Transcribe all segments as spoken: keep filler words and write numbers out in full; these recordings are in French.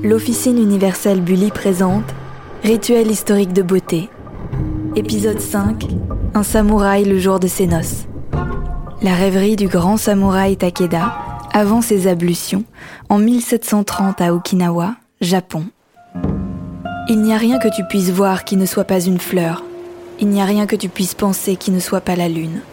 L'Officine universelle Bully présente Rituel historique de beauté. Épisode cinq. Un samouraï le jour de ses noces. La rêverie du grand samouraï Takeda, avant ses ablutions, en mille sept cent trente à Okinawa, Japon. Il n'y a rien que tu puisses voir qui ne soit pas une fleur. Il n'y a rien que tu puisses penser qui ne soit pas la lune.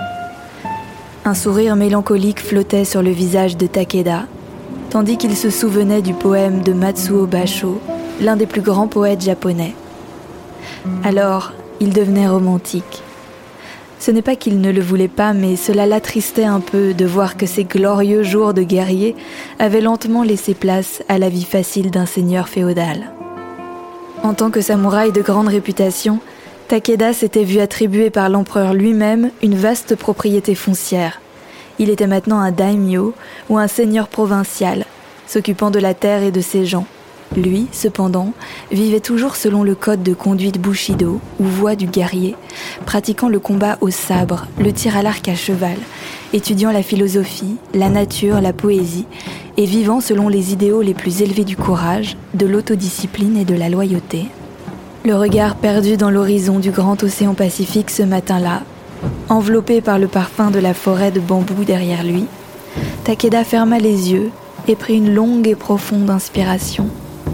Un sourire mélancolique flottait sur le visage de Takeda, tandis qu'il se souvenait du poème de Matsuo Basho, l'un des plus grands poètes japonais. Alors, il devenait romantique. Ce n'est pas qu'il ne le voulait pas, mais cela l'attristait un peu de voir que ces glorieux jours de guerrier avaient lentement laissé place à la vie facile d'un seigneur féodal. En tant que samouraï de grande réputation, Takeda s'était vu attribuer par l'empereur lui-même une vaste propriété foncière. Il était maintenant un daimyo ou un seigneur provincial, s'occupant de la terre et de ses gens. Lui, cependant, vivait toujours selon le code de conduite Bushido, ou voie du guerrier, pratiquant le combat au sabre, le tir à l'arc à cheval, étudiant la philosophie, la nature, la poésie, et vivant selon les idéaux les plus élevés du courage, de l'autodiscipline et de la loyauté. Le regard perdu dans l'horizon du grand océan Pacifique ce matin-là, enveloppé par le parfum de la forêt de bambou derrière lui, Takeda ferma les yeux et prit une longue et profonde inspiration.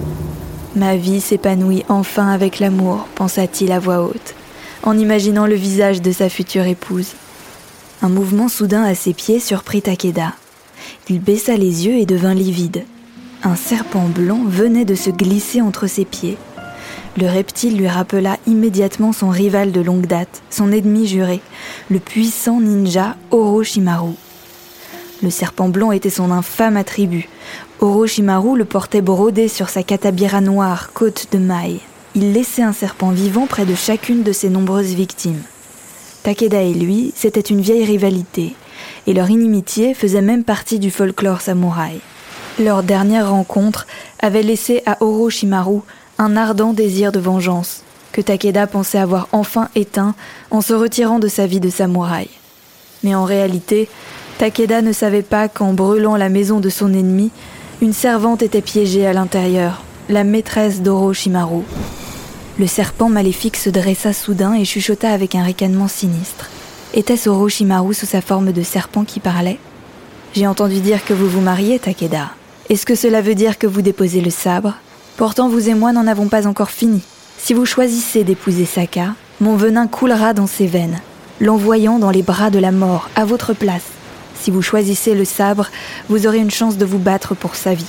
« Ma vie s'épanouit enfin avec l'amour », pensa-t-il à voix haute, en imaginant le visage de sa future épouse. Un mouvement soudain à ses pieds surprit Takeda. Il baissa les yeux et devint livide. Un serpent blanc venait de se glisser entre ses pieds. Le reptile lui rappela immédiatement son rival de longue date, son ennemi juré, le puissant ninja Orochimaru. Le serpent blanc était son infâme attribut. Orochimaru le portait brodé sur sa katabira noire, côte de maille. Il laissait un serpent vivant près de chacune de ses nombreuses victimes. Takeda et lui, c'était une vieille rivalité, et leur inimitié faisait même partie du folklore samouraï. Leur dernière rencontre avait laissé à Orochimaru un ardent désir de vengeance, que Takeda pensait avoir enfin éteint en se retirant de sa vie de samouraï. Mais en réalité, Takeda ne savait pas qu'en brûlant la maison de son ennemi, une servante était piégée à l'intérieur, la maîtresse d'Orochimaru. Le serpent maléfique se dressa soudain et chuchota avec un ricanement sinistre. Était-ce Orochimaru sous sa forme de serpent qui parlait ? « J'ai entendu dire que vous vous mariez, Takeda. Est-ce que cela veut dire que vous déposez le sabre ? Pourtant, vous et moi n'en avons pas encore fini. Si vous choisissez d'épouser Saka, mon venin coulera dans ses veines, l'envoyant dans les bras de la mort, à votre place. Si vous choisissez le sabre, vous aurez une chance de vous battre pour sa vie. »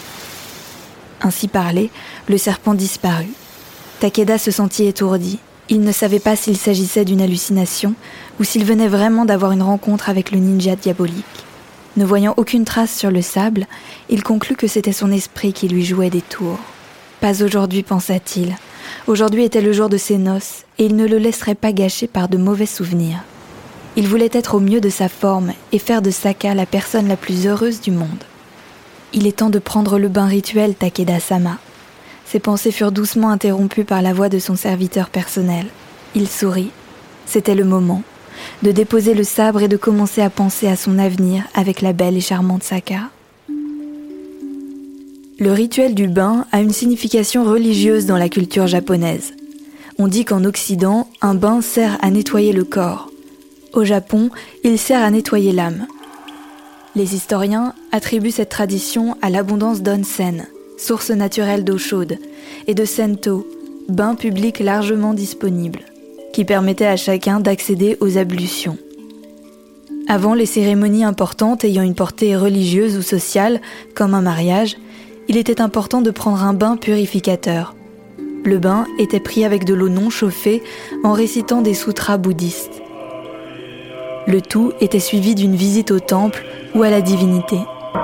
Ainsi parlé, le serpent disparut. Takeda se sentit étourdi. Il ne savait pas s'il s'agissait d'une hallucination ou s'il venait vraiment d'avoir une rencontre avec le ninja diabolique. Ne voyant aucune trace sur le sable, il conclut que c'était son esprit qui lui jouait des tours. Pas aujourd'hui, pensa-t-il. Aujourd'hui était le jour de ses noces, et il ne le laisserait pas gâcher par de mauvais souvenirs. Il voulait être au mieux de sa forme et faire de Saka la personne la plus heureuse du monde. Il est temps de prendre le bain rituel, Takeda-sama. Ses pensées furent doucement interrompues par la voix de son serviteur personnel. Il sourit. C'était le moment de déposer le sabre et de commencer à penser à son avenir avec la belle et charmante Saka. Le rituel du bain a une signification religieuse dans la culture japonaise. On dit qu'en Occident, un bain sert à nettoyer le corps. Au Japon, il sert à nettoyer l'âme. Les historiens attribuent cette tradition à l'abondance d'onsen, source naturelle d'eau chaude, et de sento, bain public largement disponible, qui permettait à chacun d'accéder aux ablutions. Avant les cérémonies importantes ayant une portée religieuse ou sociale, comme un mariage, il était important de prendre un bain purificateur. Le bain était pris avec de l'eau non chauffée en récitant des sutras bouddhistes. Le tout était suivi d'une visite au temple ou à la divinité.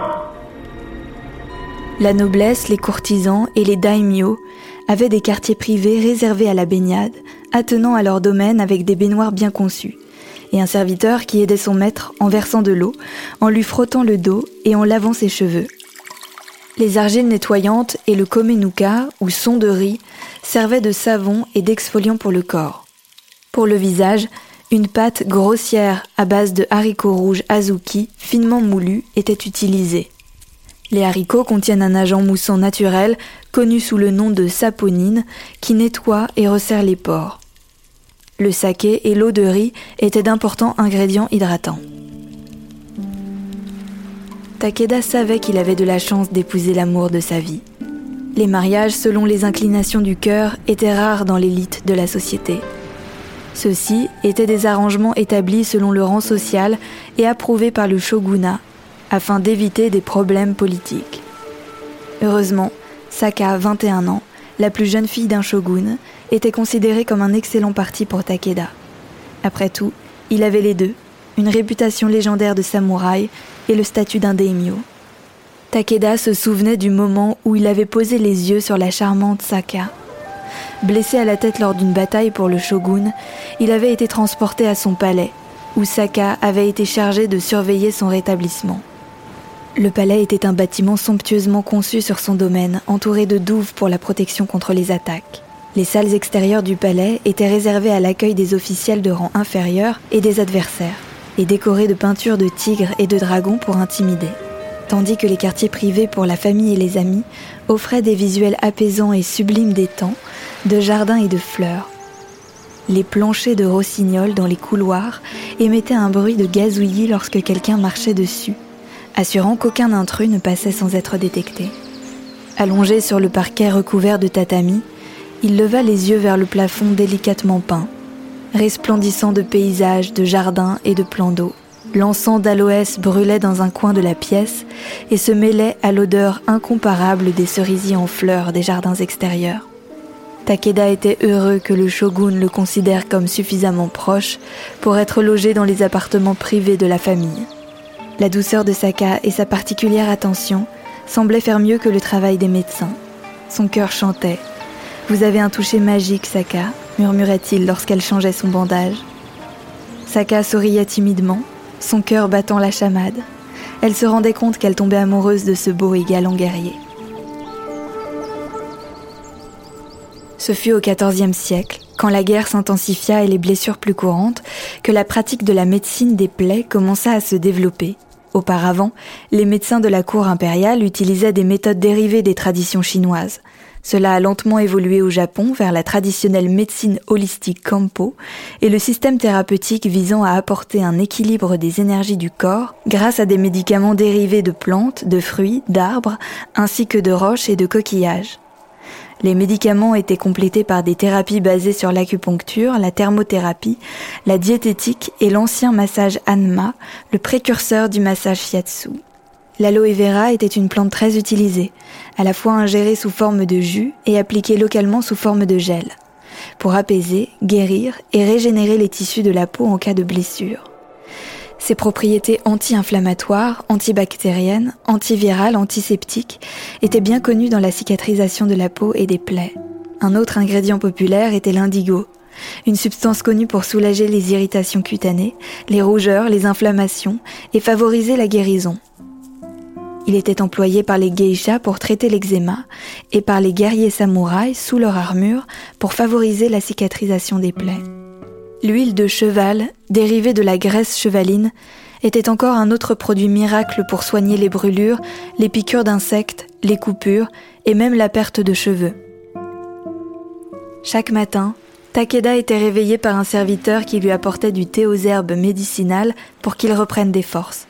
La noblesse, les courtisans et les daimyo avaient des quartiers privés réservés à la baignade, attenant à leur domaine avec des baignoires bien conçues, et un serviteur qui aidait son maître en versant de l'eau, en lui frottant le dos et en lavant ses cheveux. Les argiles nettoyantes et le komenuka, ou son de riz, servaient de savon et d'exfoliant pour le corps. Pour le visage, une pâte grossière à base de haricots rouges azuki finement moulus était utilisée. Les haricots contiennent un agent moussant naturel, connu sous le nom de saponine, qui nettoie et resserre les pores. Le saké et l'eau de riz étaient d'importants ingrédients hydratants. Takeda savait qu'il avait de la chance d'épouser l'amour de sa vie. Les mariages selon les inclinations du cœur étaient rares dans l'élite de la société. Ceux-ci étaient des arrangements établis selon le rang social et approuvés par le shogunat, afin d'éviter des problèmes politiques. Heureusement, Saka, vingt et un ans, la plus jeune fille d'un shogun, était considérée comme un excellent parti pour Takeda. Après tout, il avait les deux, une réputation légendaire de samouraï et le statut d'un daimyo. Takeda se souvenait du moment où il avait posé les yeux sur la charmante Saka. Blessé à la tête lors d'une bataille pour le shogun, il avait été transporté à son palais, où Saka avait été chargé de surveiller son rétablissement. Le palais était un bâtiment somptueusement conçu sur son domaine, entouré de douves pour la protection contre les attaques. Les salles extérieures du palais étaient réservées à l'accueil des officiels de rang inférieur et des adversaires, et décorées de peintures de tigres et de dragons pour intimider. Tandis que les quartiers privés pour la famille et les amis offraient des visuels apaisants et sublimes d'étangs, de jardins et de fleurs. Les planchers de rossignols dans les couloirs émettaient un bruit de gazouillis lorsque quelqu'un marchait dessus, assurant qu'aucun intrus ne passait sans être détecté. Allongé sur le parquet recouvert de tatami, il leva les yeux vers le plafond délicatement peint, resplendissant de paysages, de jardins et de plans d'eau. L'encens d'aloès brûlait dans un coin de la pièce et se mêlait à l'odeur incomparable des cerisiers en fleurs des jardins extérieurs. Takeda était heureux que le shogun le considère comme suffisamment proche pour être logé dans les appartements privés de la famille. La douceur de Saka et sa particulière attention semblaient faire mieux que le travail des médecins. Son cœur chantait. « Vous avez un toucher magique, Saka », murmurait-il lorsqu'elle changeait son bandage. Saka souriait timidement, son cœur battant la chamade. Elle se rendait compte qu'elle tombait amoureuse de ce beau et galant guerrier. Ce fut au quatorzième siècle, quand la guerre s'intensifia et les blessures plus courantes, que la pratique de la médecine des plaies commença à se développer. Auparavant, les médecins de la cour impériale utilisaient des méthodes dérivées des traditions chinoises. Cela a lentement évolué au Japon vers la traditionnelle médecine holistique Kampo et le système thérapeutique visant à apporter un équilibre des énergies du corps grâce à des médicaments dérivés de plantes, de fruits, d'arbres, ainsi que de roches et de coquillages. Les médicaments étaient complétés par des thérapies basées sur l'acupuncture, la thermothérapie, la diététique et l'ancien massage Hanma, le précurseur du massage Shiatsu. L'aloe vera était une plante très utilisée, à la fois ingérée sous forme de jus et appliquée localement sous forme de gel, pour apaiser, guérir et régénérer les tissus de la peau en cas de blessure. Ses propriétés anti-inflammatoires, antibactériennes, antivirales, antiseptiques étaient bien connues dans la cicatrisation de la peau et des plaies. Un autre ingrédient populaire était l'indigo, une substance connue pour soulager les irritations cutanées, les rougeurs, les inflammations et favoriser la guérison. Il était employé par les geishas pour traiter l'eczéma et par les guerriers samouraïs sous leur armure pour favoriser la cicatrisation des plaies. L'huile de cheval, dérivée de la graisse chevaline, était encore un autre produit miracle pour soigner les brûlures, les piqûres d'insectes, les coupures et même la perte de cheveux. Chaque matin, Takeda était réveillé par un serviteur qui lui apportait du thé aux herbes médicinales pour qu'il reprenne des forces.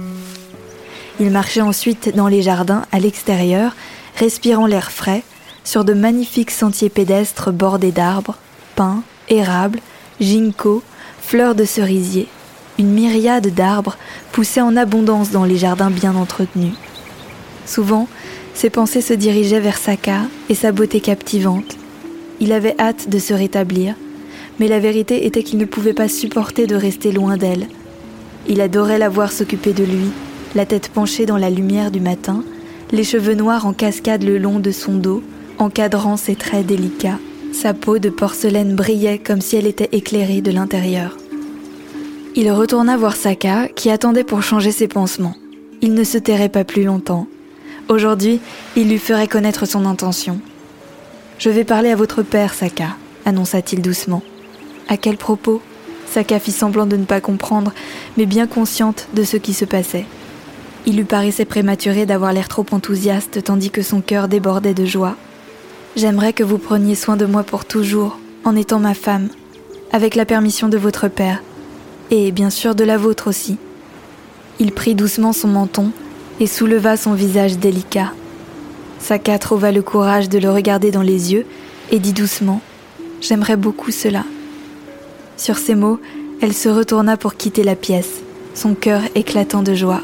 Il marchait ensuite dans les jardins, à l'extérieur, respirant l'air frais, sur de magnifiques sentiers pédestres bordés d'arbres, pins, érables, ginkgo, fleurs de cerisier. Une myriade d'arbres poussaient en abondance dans les jardins bien entretenus. Souvent, ses pensées se dirigeaient vers Saka et sa beauté captivante. Il avait hâte de se rétablir, mais la vérité était qu'il ne pouvait pas supporter de rester loin d'elle. Il adorait la voir s'occuper de lui, la tête penchée dans la lumière du matin, les cheveux noirs en cascade le long de son dos, encadrant ses traits délicats. Sa peau de porcelaine brillait comme si elle était éclairée de l'intérieur. Il retourna voir Saka, qui attendait pour changer ses pansements. Il ne se tairait pas plus longtemps. Aujourd'hui, il lui ferait connaître son intention. « Je vais parler à votre père, Saka », annonça-t-il doucement. « À quel propos ?» Saka fit semblant de ne pas comprendre, mais bien consciente de ce qui se passait. Il lui paraissait prématuré d'avoir l'air trop enthousiaste tandis que son cœur débordait de joie. « J'aimerais que vous preniez soin de moi pour toujours, en étant ma femme, avec la permission de votre père, et bien sûr de la vôtre aussi. » Il prit doucement son menton et souleva son visage délicat. Saka trouva le courage de le regarder dans les yeux et dit doucement « J'aimerais beaucoup cela. » Sur ces mots, elle se retourna pour quitter la pièce, son cœur éclatant de joie.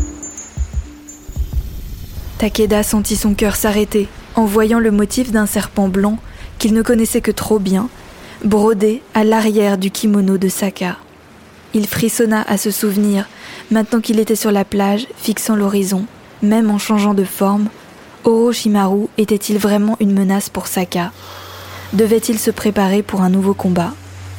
Takeda sentit son cœur s'arrêter en voyant le motif d'un serpent blanc qu'il ne connaissait que trop bien, brodé à l'arrière du kimono de Saka. Il frissonna à ce souvenir, maintenant qu'il était sur la plage, fixant l'horizon, même en changeant de forme. Orochimaru était-il vraiment une menace pour Saka ? Devait-il se préparer pour un nouveau combat ?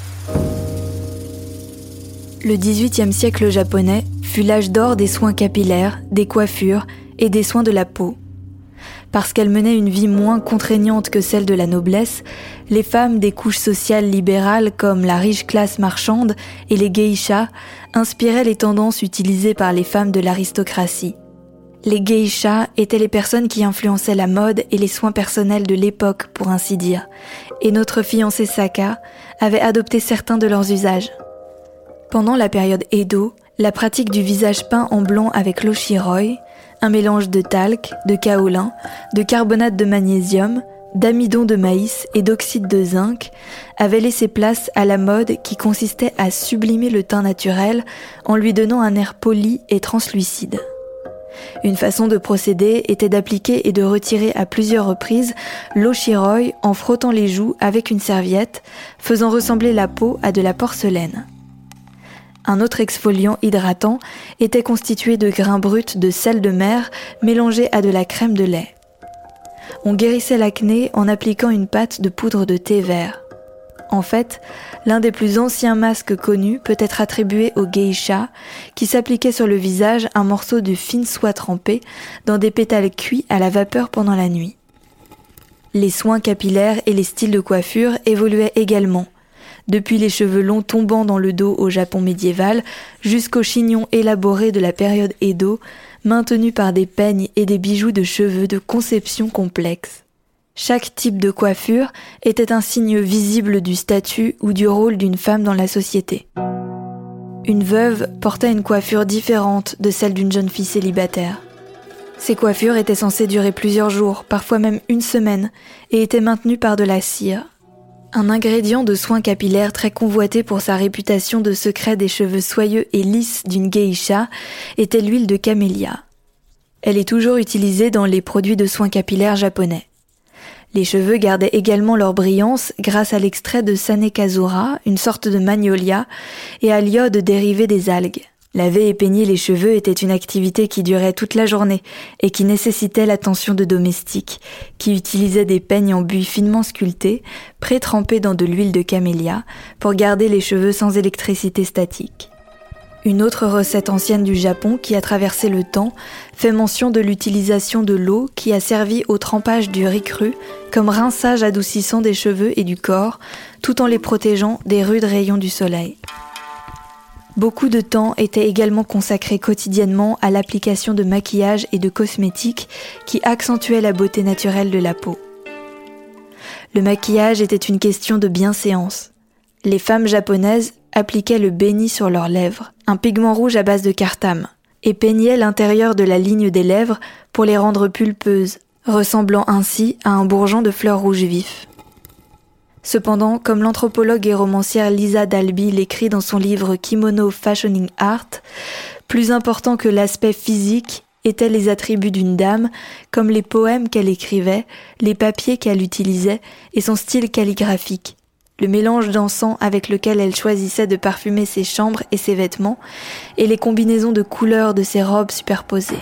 Le dix-huitième siècle japonais fut l'âge d'or des soins capillaires, des coiffures et des soins de la peau. Parce qu'elles menaient une vie moins contraignante que celle de la noblesse, les femmes des couches sociales libérales comme la riche classe marchande et les geishas inspiraient les tendances utilisées par les femmes de l'aristocratie. Les geishas étaient les personnes qui influençaient la mode et les soins personnels de l'époque, pour ainsi dire, et notre fiancée Saka avait adopté certains de leurs usages. Pendant la période Edo, la pratique du visage peint en blanc avec l'oshiroi, un mélange de talc, de kaolin, de carbonate de magnésium, d'amidon de maïs et d'oxyde de zinc, avait laissé place à la mode qui consistait à sublimer le teint naturel en lui donnant un air poli et translucide. Une façon de procéder était d'appliquer et de retirer à plusieurs reprises l'oshiroi en frottant les joues avec une serviette, faisant ressembler la peau à de la porcelaine. Un autre exfoliant hydratant était constitué de grains bruts de sel de mer mélangés à de la crème de lait. On guérissait l'acné en appliquant une pâte de poudre de thé vert. En fait, l'un des plus anciens masques connus peut être attribué aux geishas qui s'appliquaient sur le visage un morceau de fine soie trempée dans des pétales cuits à la vapeur pendant la nuit. Les soins capillaires et les styles de coiffure évoluaient également. Depuis les cheveux longs tombant dans le dos au Japon médiéval, jusqu'aux chignons élaborés de la période Edo, maintenus par des peignes et des bijoux de cheveux de conception complexe. Chaque type de coiffure était un signe visible du statut ou du rôle d'une femme dans la société. Une veuve portait une coiffure différente de celle d'une jeune fille célibataire. Ces coiffures étaient censées durer plusieurs jours, parfois même une semaine, et étaient maintenues par de la cire. Un ingrédient de soins capillaires très convoité pour sa réputation de secret des cheveux soyeux et lisses d'une geisha était l'huile de camélia. Elle est toujours utilisée dans les produits de soins capillaires japonais. Les cheveux gardaient également leur brillance grâce à l'extrait de Sanekazura, une sorte de magnolia, et à l'iode dérivé des algues. Laver et peigner les cheveux était une activité qui durait toute la journée et qui nécessitait l'attention de domestiques, qui utilisaient des peignes en buis finement sculptés, pré-trempés dans de l'huile de camélia, pour garder les cheveux sans électricité statique. Une autre recette ancienne du Japon qui a traversé le temps fait mention de l'utilisation de l'eau qui a servi au trempage du riz cru comme rinçage adoucissant des cheveux et du corps, tout en les protégeant des rudes rayons du soleil. Beaucoup de temps était également consacré quotidiennement à l'application de maquillage et de cosmétiques qui accentuaient la beauté naturelle de la peau. Le maquillage était une question de bienséance. Les femmes japonaises appliquaient le beni sur leurs lèvres, un pigment rouge à base de cartame, et peignaient l'intérieur de la ligne des lèvres pour les rendre pulpeuses, ressemblant ainsi à un bourgeon de fleurs rouges vifs. Cependant, comme l'anthropologue et romancière Lisa Dalby l'écrit dans son livre Kimono Fashioning Art, plus important que l'aspect physique étaient les attributs d'une dame, comme les poèmes qu'elle écrivait, les papiers qu'elle utilisait et son style calligraphique, le mélange d'encens avec lequel elle choisissait de parfumer ses chambres et ses vêtements, et les combinaisons de couleurs de ses robes superposées.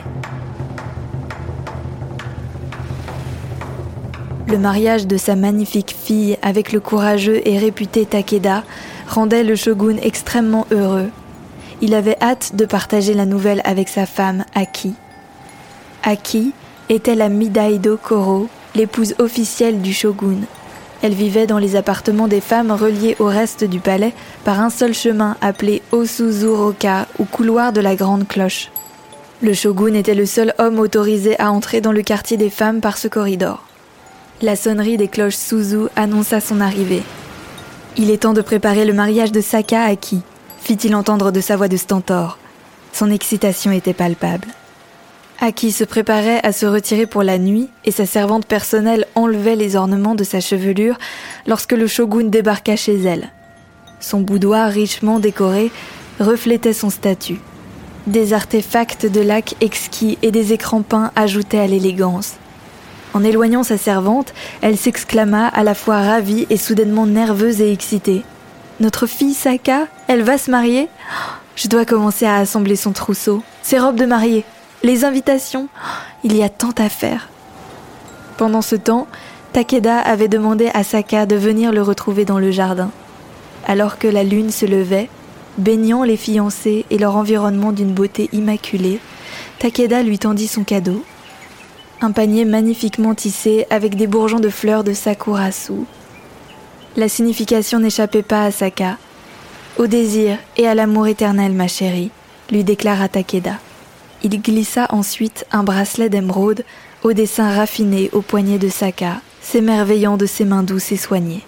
Le mariage de sa magnifique fille avec le courageux et réputé Takeda rendait le shogun extrêmement heureux. Il avait hâte de partager la nouvelle avec sa femme, Aki. Aki était la Midaido Koro, l'épouse officielle du shogun. Elle vivait dans les appartements des femmes reliés au reste du palais par un seul chemin appelé Osuzuroka ou couloir de la grande cloche. Le shogun était le seul homme autorisé à entrer dans le quartier des femmes par ce corridor. La sonnerie des cloches Suzu annonça son arrivée. « Il est temps de préparer le mariage de Saka à Aki », fit-il entendre de sa voix de stentor. Son excitation était palpable. Aki se préparait à se retirer pour la nuit et sa servante personnelle enlevait les ornements de sa chevelure lorsque le shogun débarqua chez elle. Son boudoir richement décoré reflétait son statut. Des artefacts de lac exquis et des écrans peints ajoutaient à l'élégance. En éloignant sa servante, elle s'exclama à la fois ravie et soudainement nerveuse et excitée. « Notre fille Saka, elle va se marier ? Je dois commencer à assembler son trousseau, ses robes de mariée, les invitations. Il y a tant à faire. » Pendant ce temps, Takeda avait demandé à Saka de venir le retrouver dans le jardin. Alors que la lune se levait, baignant les fiancés et leur environnement d'une beauté immaculée, Takeda lui tendit son cadeau. Un panier magnifiquement tissé avec des bourgeons de fleurs de sakurasu. La signification n'échappait pas à Saka. « Au désir et à l'amour éternel, ma chérie », lui déclara Takeda. Il glissa ensuite un bracelet d'émeraude au dessin raffiné au poignet de Saka, s'émerveillant de ses mains douces et soignées.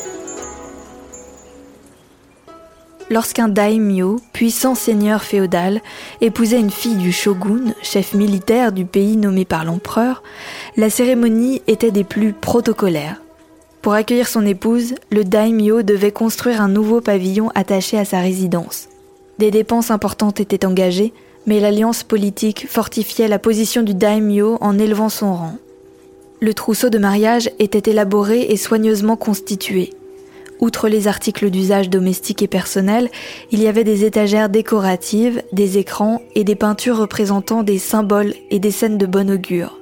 Lorsqu'un daimyo, puissant seigneur féodal, épousait une fille du shogun, chef militaire du pays nommé par l'empereur, la cérémonie était des plus protocolaires. Pour accueillir son épouse, le daimyo devait construire un nouveau pavillon attaché à sa résidence. Des dépenses importantes étaient engagées, mais l'alliance politique fortifiait la position du daimyo en élevant son rang. Le trousseau de mariage était élaboré et soigneusement constitué. Outre les articles d'usage domestique et personnel, il y avait des étagères décoratives, des écrans et des peintures représentant des symboles et des scènes de bon augure.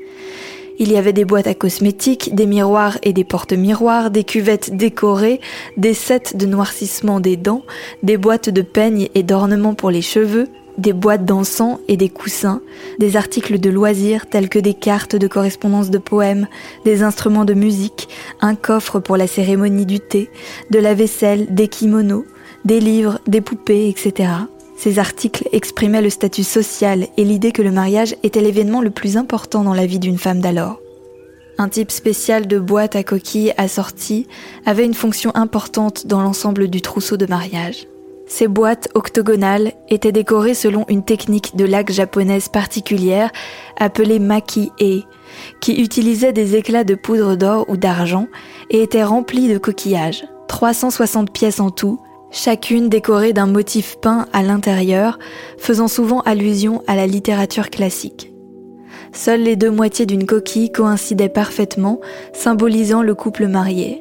Il y avait des boîtes à cosmétiques, des miroirs et des porte-miroirs, des cuvettes décorées, des sets de noircissement des dents, des boîtes de peignes et d'ornements pour les cheveux, des boîtes d'encens et des coussins, des articles de loisirs tels que des cartes de correspondance de poèmes, des instruments de musique, un coffre pour la cérémonie du thé, de la vaisselle, des kimonos, des livres, des poupées, et cetera. Ces articles exprimaient le statut social et l'idée que le mariage était l'événement le plus important dans la vie d'une femme d'alors. Un type spécial de boîte à coquilles assorties avait une fonction importante dans l'ensemble du trousseau de mariage. Ces boîtes octogonales étaient décorées selon une technique de laque japonaise particulière appelée maki-e, qui utilisait des éclats de poudre d'or ou d'argent et était remplie de coquillages. trois cent soixante pièces en tout, chacune décorée d'un motif peint à l'intérieur, faisant souvent allusion à la littérature classique. Seules les deux moitiés d'une coquille coïncidaient parfaitement, symbolisant le couple marié.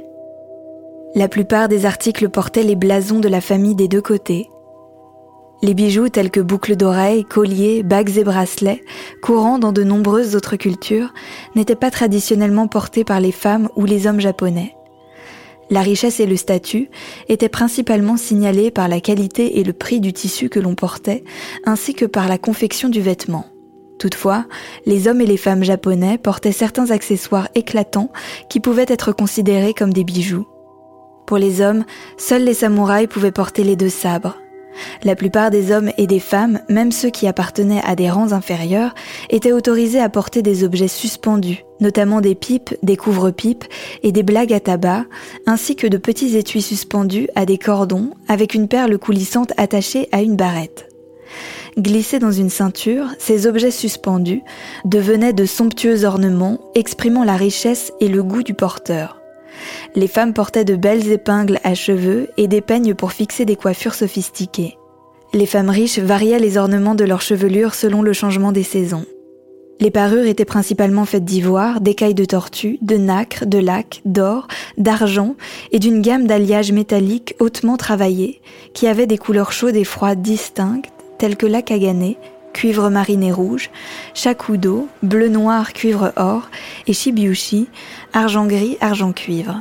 La plupart des articles portaient les blasons de la famille des deux côtés. Les bijoux tels que boucles d'oreilles, colliers, bagues et bracelets, courants dans de nombreuses autres cultures, n'étaient pas traditionnellement portés par les femmes ou les hommes japonais. La richesse et le statut étaient principalement signalés par la qualité et le prix du tissu que l'on portait, ainsi que par la confection du vêtement. Toutefois, les hommes et les femmes japonais portaient certains accessoires éclatants qui pouvaient être considérés comme des bijoux. Pour les hommes, seuls les samouraïs pouvaient porter les deux sabres. La plupart des hommes et des femmes, même ceux qui appartenaient à des rangs inférieurs, étaient autorisés à porter des objets suspendus, notamment des pipes, des couvre-pipes et des blagues à tabac, ainsi que de petits étuis suspendus à des cordons avec une perle coulissante attachée à une barrette. Glissés dans une ceinture, ces objets suspendus devenaient de somptueux ornements exprimant la richesse et le goût du porteur. Les femmes portaient de belles épingles à cheveux et des peignes pour fixer des coiffures sophistiquées. Les femmes riches variaient les ornements de leur chevelure selon le changement des saisons. Les parures étaient principalement faites d'ivoire, d'écailles de tortue, de nacre, de laque, d'or, d'argent et d'une gamme d'alliages métalliques hautement travaillés qui avaient des couleurs chaudes et froides distinctes telles que l'akagane, cuivre mariné rouge, shakudo, bleu-noir cuivre-or et shibyushi, argent-gris, argent-cuivre.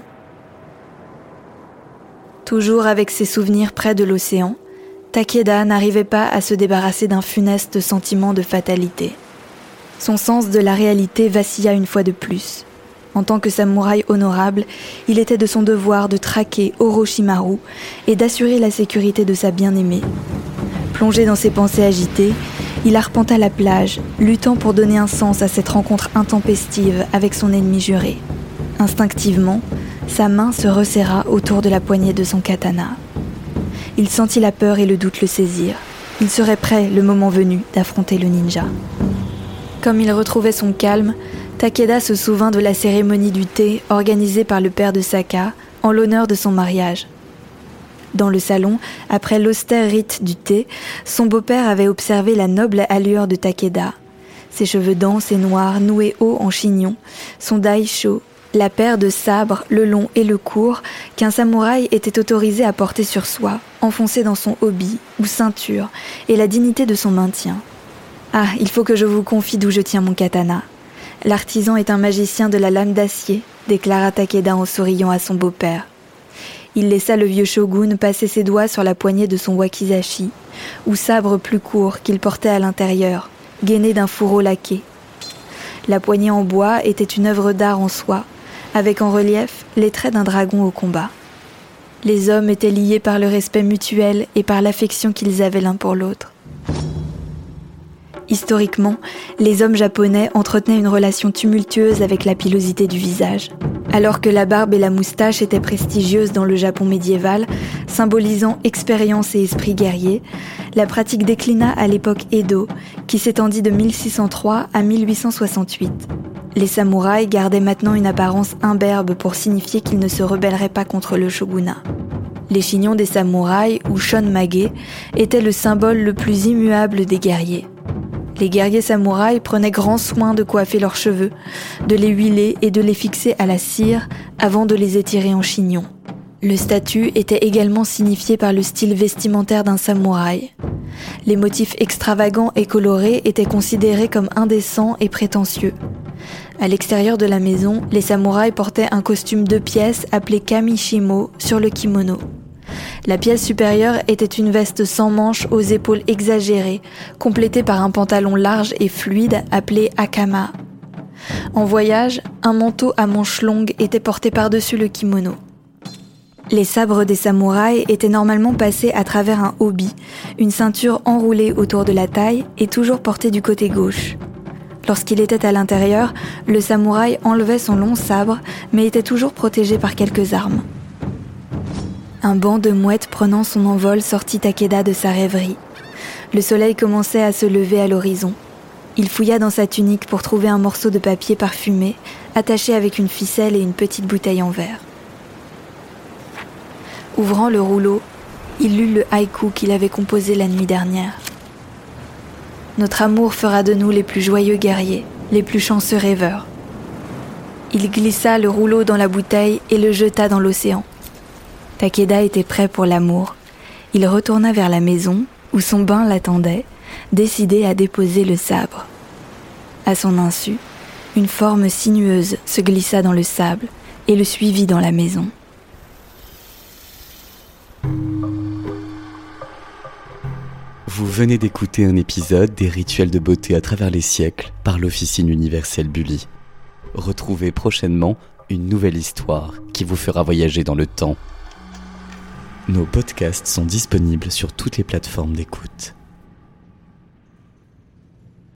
Toujours avec ses souvenirs près de l'océan, Takeda n'arrivait pas à se débarrasser d'un funeste sentiment de fatalité. Son sens de la réalité vacilla une fois de plus. En tant que samouraï honorable, il était de son devoir de traquer Orochimaru et d'assurer la sécurité de sa bien-aimée. Plongé dans ses pensées agitées, il arpenta la plage, luttant pour donner un sens à cette rencontre intempestive avec son ennemi juré. Instinctivement, sa main se resserra autour de la poignée de son katana. Il sentit la peur et le doute le saisir. Il serait prêt, le moment venu, d'affronter le ninja. Comme il retrouvait son calme, Takeda se souvint de la cérémonie du thé organisée par le père de Saka en l'honneur de son mariage. Dans le salon, après l'austère rite du thé, son beau-père avait observé la noble allure de Takeda. Ses cheveux denses et noirs noués haut en chignon, son daisho, la paire de sabres, le long et le court, qu'un samouraï était autorisé à porter sur soi, enfoncé dans son obi ou ceinture, et la dignité de son maintien. Ah, il faut que je vous confie d'où je tiens mon katana. L'artisan est un magicien de la lame d'acier, déclara Takeda en souriant à son beau-père. Il laissa le vieux shogun passer ses doigts sur la poignée de son wakizashi, ou sabre plus court qu'il portait à l'intérieur, gainé d'un fourreau laqué. La poignée en bois était une œuvre d'art en soi, avec en relief les traits d'un dragon au combat. Les hommes étaient liés par le respect mutuel et par l'affection qu'ils avaient l'un pour l'autre. Historiquement, les hommes japonais entretenaient une relation tumultueuse avec la pilosité du visage. Alors que la barbe et la moustache étaient prestigieuses dans le Japon médiéval, symbolisant expérience et esprit guerrier, la pratique déclina à l'époque Edo, qui s'étendit de mille six cent trois à mille huit cent soixante-huit. Les samouraïs gardaient maintenant une apparence imberbe pour signifier qu'ils ne se rebelleraient pas contre le shogunat. Les chignons des samouraïs, ou shonmage, étaient le symbole le plus immuable des guerriers. Les guerriers samouraïs prenaient grand soin de coiffer leurs cheveux, de les huiler et de les fixer à la cire avant de les étirer en chignon. Le statut était également signifié par le style vestimentaire d'un samouraï. Les motifs extravagants et colorés étaient considérés comme indécents et prétentieux. À l'extérieur de la maison, les samouraïs portaient un costume de pièces appelé kamishimo sur le kimono. La pièce supérieure était une veste sans manches aux épaules exagérées, complétée par un pantalon large et fluide appelé hakama. En voyage, un manteau à manches longues était porté par-dessus le kimono. Les sabres des samouraïs étaient normalement passés à travers un obi, une ceinture enroulée autour de la taille et toujours portée du côté gauche. Lorsqu'il était à l'intérieur, le samouraï enlevait son long sabre, mais était toujours protégé par quelques armes. Un banc de mouettes prenant son envol sortit Takeda de sa rêverie. Le soleil commençait à se lever à l'horizon. Il fouilla dans sa tunique pour trouver un morceau de papier parfumé, attaché avec une ficelle et une petite bouteille en verre. Ouvrant le rouleau, il lut le haïku qu'il avait composé la nuit dernière. Notre amour fera de nous les plus joyeux guerriers, les plus chanceux rêveurs. Il glissa le rouleau dans la bouteille et le jeta dans l'océan. Takeda était prêt pour l'amour. Il retourna vers la maison, où son bain l'attendait, décidé à déposer le sabre. À son insu, une forme sinueuse se glissa dans le sable et le suivit dans la maison. Vous venez d'écouter un épisode des Rituels de beauté à travers les siècles par l'Officine universelle Bully. Retrouvez prochainement une nouvelle histoire qui vous fera voyager dans le temps. Nos podcasts sont disponibles sur toutes les plateformes d'écoute.